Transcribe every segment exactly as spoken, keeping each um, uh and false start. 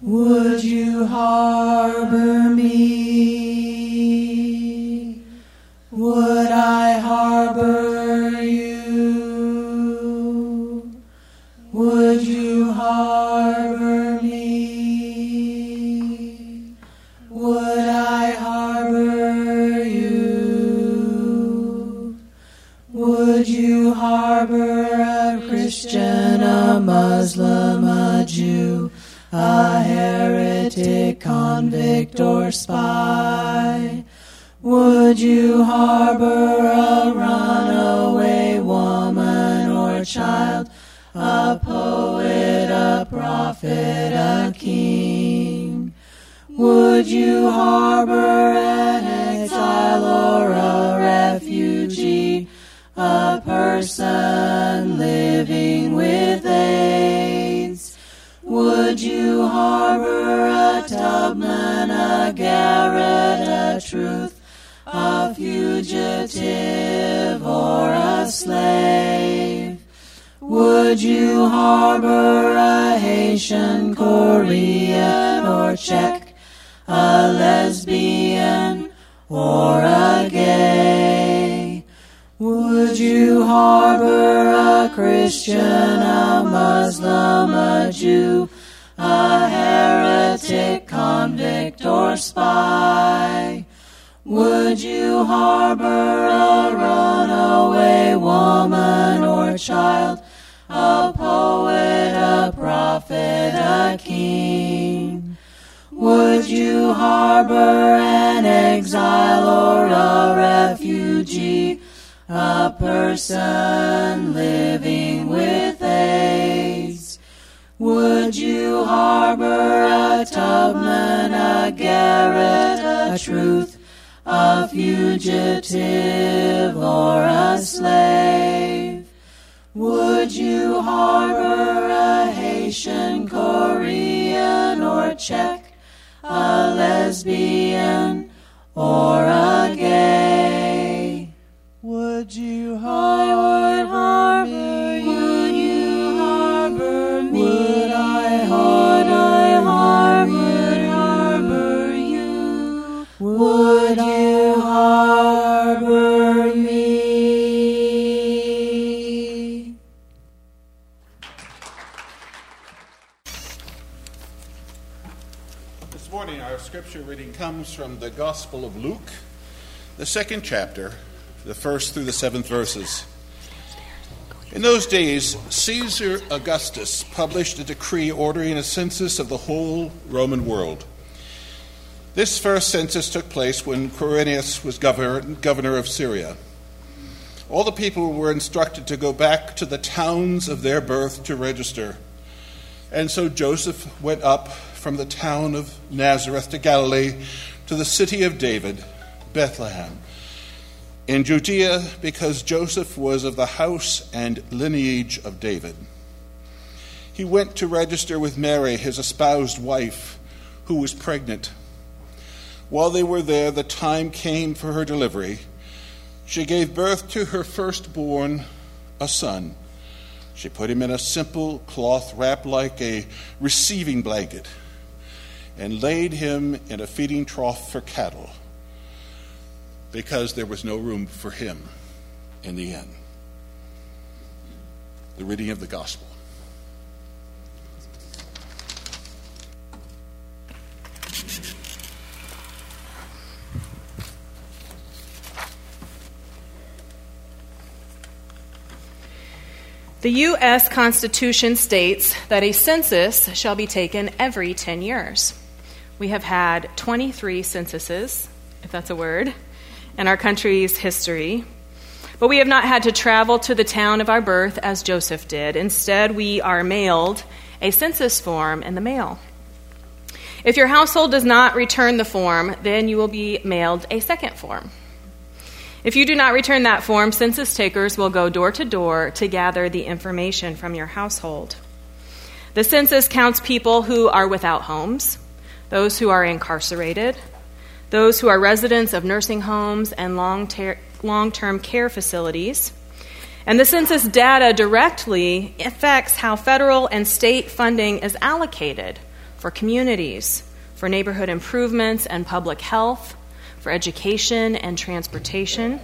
Would you harbor me? Would I harbor you? Would you harbor me? Would I harbor you? Would you harbor a Christian, a Muslim, a Jew, a heretic, convict, or spy? Would you harbor a runaway woman or child, a poet, a prophet, a king? Would you harbor an exile or a refugee, a person living with AIDS? Would you harbor a Tubman, a Garrett, a Truth, a fugitive, or a slave? Would you harbor a Haitian, Korean, or Czech, a lesbian, or a gay? Would you harbor a Christian, a Muslim, a Jew, a heretic, convict, or spy? Would you harbor a runaway woman or child, a poet, a prophet, a king? Would you harbor an exile or a refugee, a person living with AIDS? Would you harbor a Tubman, a Garrett, a Truth, a fugitive, or a slave? Would you harbor a Haitian, Korean, or Czech, a lesbian, or a gay? Would you harbor me? Would you harbor me? Would I harbor, harbor you? Would you harbor me? This morning our scripture reading comes from the Gospel of Luke, the second chapter, the first through the seventh verses. In those days, Caesar Augustus published a decree ordering a census of the whole Roman world. This first census took place when Quirinius was governor, governor of Syria. All the people were instructed to go back to the towns of their birth to register. And so Joseph went up from the town of Nazareth to Galilee, to the city of David, Bethlehem, in Judea, because Joseph was of the house and lineage of David. He went to register with Mary, his espoused wife, who was pregnant. While they were there, the time came for her delivery. She gave birth to her firstborn, a son. She put him in a simple cloth wrapped like a receiving blanket and laid him in a feeding trough for cattle, because there was no room for him in the inn. The reading of the gospel. The U S Constitution states that a census shall be taken every ten years. We have had twenty-three censuses, if that's a word, in our country's history. But we have not had to travel to the town of our birth as Joseph did. Instead, we are mailed a census form in the mail. If your household does not return the form, then you will be mailed a second form. If you do not return that form, census takers will go door to door to gather the information from your household. The census counts people who are without homes, those who are incarcerated, those who are residents of nursing homes and long ter- long-term care facilities. And the census data directly affects how federal and state funding is allocated for communities, for neighborhood improvements and public health, for education and transportation.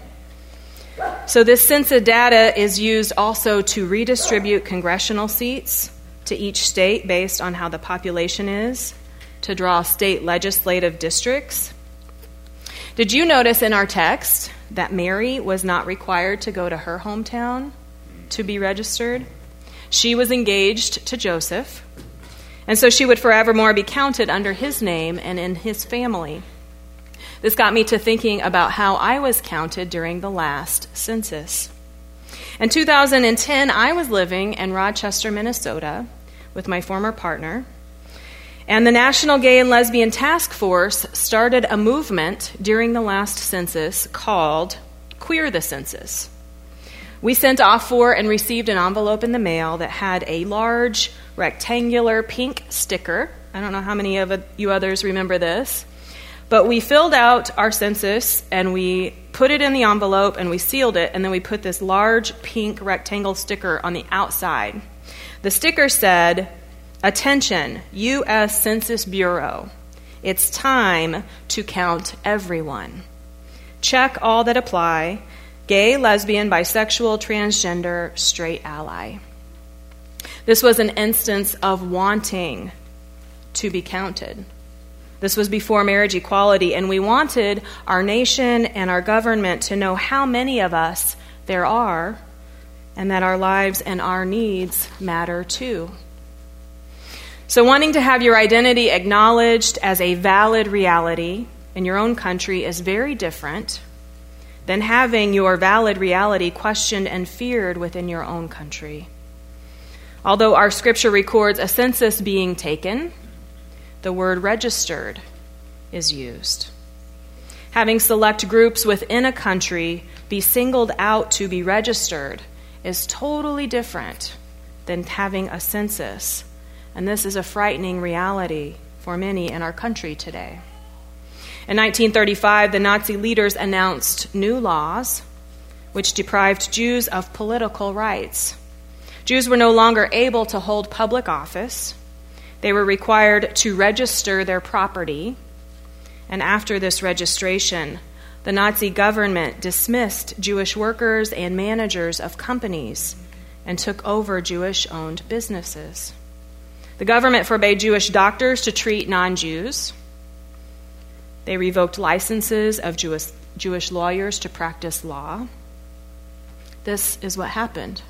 So this census data is used also to redistribute congressional seats to each state based on how the population is, to draw state legislative districts. Did you notice in our text that Mary was not required to go to her hometown to be registered? She was engaged to Joseph, and so she would forevermore be counted under his name and in his family. This got me to thinking about how I was counted during the last census. In two thousand ten, I was living in Rochester, Minnesota, with my former partner, and the National Gay and Lesbian Task Force started a movement during the last census called Queer the Census. We sent off for and received an envelope in the mail that had a large rectangular pink sticker. I don't know how many of you others remember this. But we filled out our census, and we put it in the envelope, and we sealed it, and then we put this large pink rectangle sticker on the outside. The sticker said, "Attention, U S Census Bureau. It's time to count everyone. Check all that apply. Gay, lesbian, bisexual, transgender, straight ally." This was an instance of wanting to be counted. This was before marriage equality, and we wanted our nation and our government to know how many of us there are, and that our lives and our needs matter too. So wanting to have your identity acknowledged as a valid reality in your own country is very different than having your valid reality questioned and feared within your own country. Although our scripture records a census being taken, the word registered is used. Having select groups within a country be singled out to be registered is totally different than having a census. And this is a frightening reality for many in our country today. In nineteen thirty-five, the Nazi leaders announced new laws which deprived Jews of political rights. Jews were no longer able to hold public office. They were required to register their property, and after this registration, the Nazi government dismissed Jewish workers and managers of companies and took over Jewish-owned businesses. The government forbade Jewish doctors to treat non-Jews. They revoked licenses of Jewish, Jewish lawyers to practice law. This is what happened.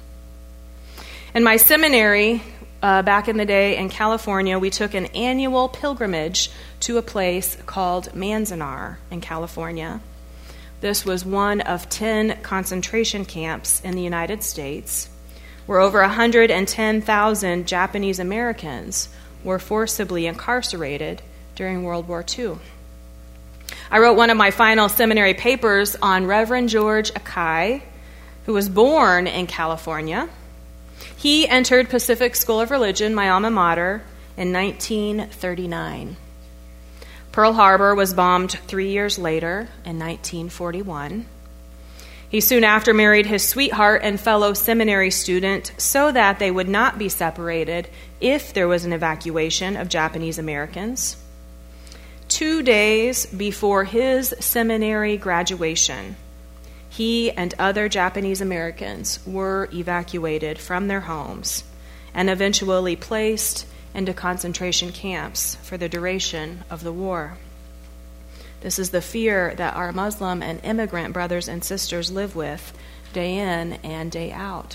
In my seminary, Uh, back in the day in California, we took an annual pilgrimage to a place called Manzanar in California. This was one of ten concentration camps in the United States, where over one hundred ten thousand Japanese Americans were forcibly incarcerated during World War Two. I wrote one of my final seminary papers on Reverend George Akai, who was born in California. He entered Pacific School of Religion, my alma mater, in nineteen thirty-nine. Pearl Harbor was bombed three years later in nineteen forty-one. He soon after married his sweetheart and fellow seminary student so that they would not be separated if there was an evacuation of Japanese Americans. Two days before his seminary graduation, he and other Japanese Americans were evacuated from their homes and eventually placed into concentration camps for the duration of the war. This is the fear that our Muslim and immigrant brothers and sisters live with day in and day out.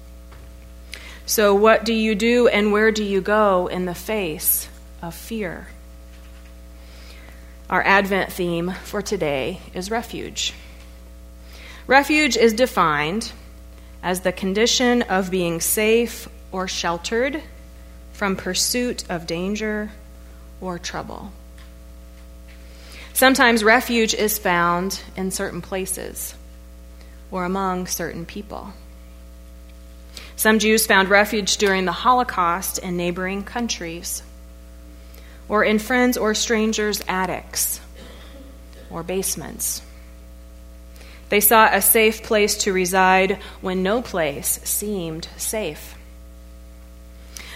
So what do you do and where do you go in the face of fear? Our Advent theme for today is refuge. Refuge is defined as the condition of being safe or sheltered from pursuit of danger or trouble. Sometimes refuge is found in certain places or among certain people. Some Jews found refuge during the Holocaust in neighboring countries, or in friends' or strangers' attics or basements. They sought a safe place to reside when no place seemed safe.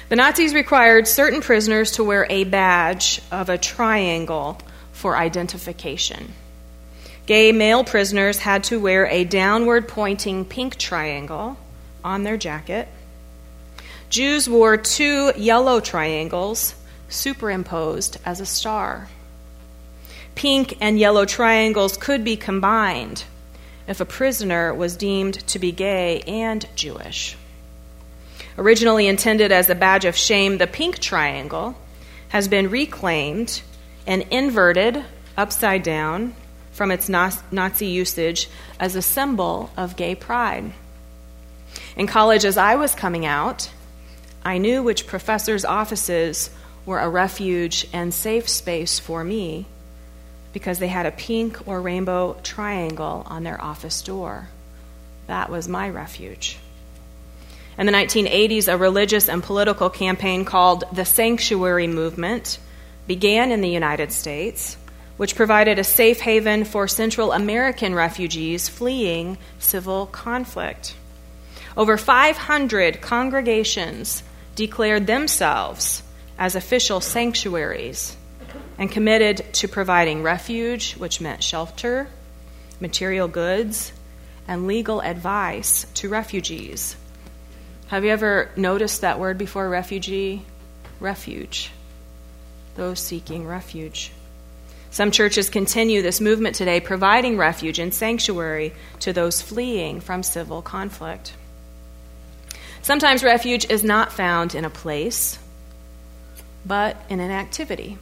The Nazis required certain prisoners to wear a badge of a triangle for identification. Gay male prisoners had to wear a downward-pointing pink triangle on their jacket. Jews wore two yellow triangles superimposed as a star. Pink and yellow triangles could be combined if a prisoner was deemed to be gay and Jewish. Originally intended as a badge of shame, the pink triangle has been reclaimed and inverted upside down from its Nazi usage as a symbol of gay pride. In college, as I was coming out, I knew which professors' offices were a refuge and safe space for me because they had a pink or rainbow triangle on their office door. That was my refuge. In the nineteen eighties, a religious and political campaign called the Sanctuary Movement began in the United States, which provided a safe haven for Central American refugees fleeing civil conflict. Over five hundred congregations declared themselves as official sanctuaries and committed to providing refuge, which meant shelter, material goods, and legal advice to refugees. Have you ever noticed that word before, refugee? Refuge. Those seeking refuge. Some churches continue this movement today, providing refuge and sanctuary to those fleeing from civil conflict. Sometimes refuge is not found in a place, but in an activity.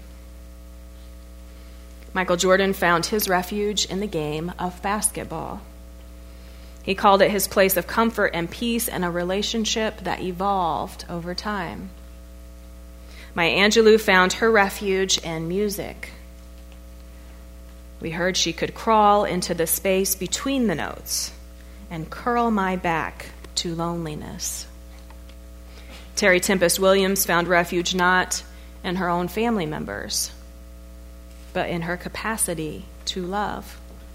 Michael Jordan found his refuge in the game of basketball. He called it his place of comfort and peace and a relationship that evolved over time. Maya Angelou found her refuge in music. We heard she could crawl into the space between the notes and curl my back to loneliness. Terry Tempest Williams found refuge not in her own family members, but in her capacity to love.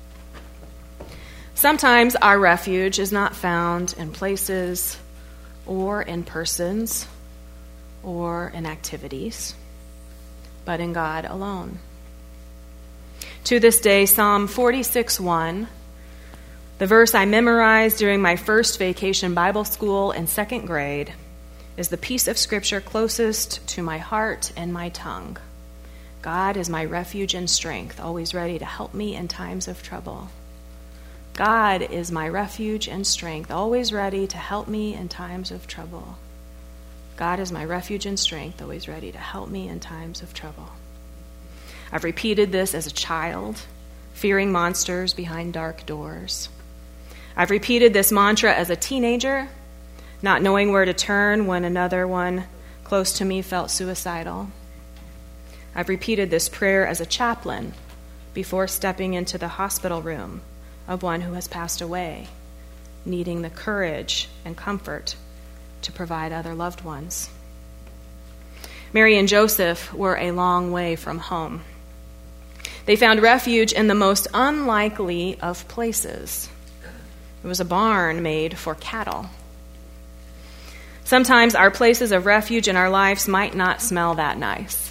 Sometimes our refuge is not found in places or in persons or in activities, but in God alone. To this day, Psalm forty-six one, the verse I memorized during my first vacation Bible school in second grade, is the piece of Scripture closest to my heart and my tongue. God is my refuge and strength, always ready to help me in times of trouble. God is my refuge and strength, always ready to help me in times of trouble. God is my refuge and strength, always ready to help me in times of trouble. I've repeated this as a child, fearing monsters behind dark doors. I've repeated this mantra as a teenager, not knowing where to turn when another one close to me felt suicidal. I've repeated this prayer as a chaplain before stepping into the hospital room of one who has passed away, needing the courage and comfort to provide other loved ones. Mary and Joseph were a long way from home. They found refuge in the most unlikely of places. It was a barn made for cattle. Sometimes our places of refuge in our lives might not smell that nice,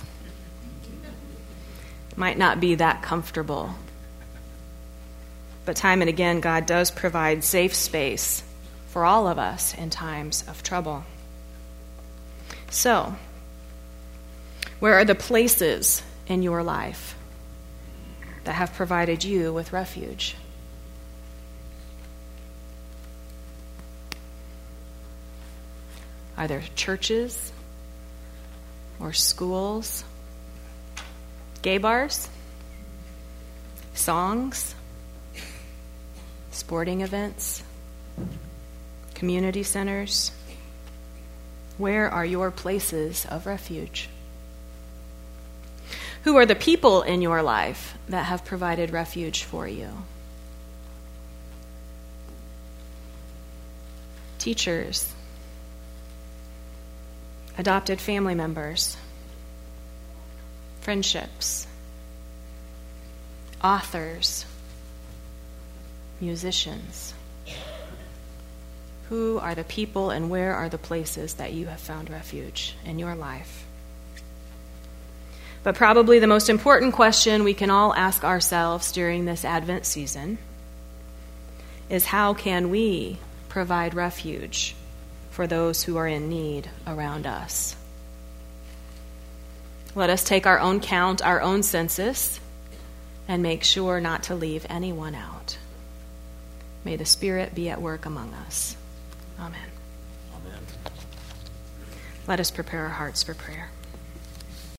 might not be that comfortable. But time and again, God does provide safe space for all of us in times of trouble. So, where are the places in your life that have provided you with refuge? Are there churches or schools, gay bars, songs, sporting events, community centers? Where are your places of refuge? Who are the people in your life that have provided refuge for you? Teachers, adopted family members, friendships, authors, musicians. Who are the people and where are the places that you have found refuge in your life? But probably the most important question we can all ask ourselves during this Advent season is, how can we provide refuge for those who are in need around us? Let us take our own count, our own census, and make sure not to leave anyone out. May the Spirit be at work among us. Amen. Amen. Let us prepare our hearts for prayer.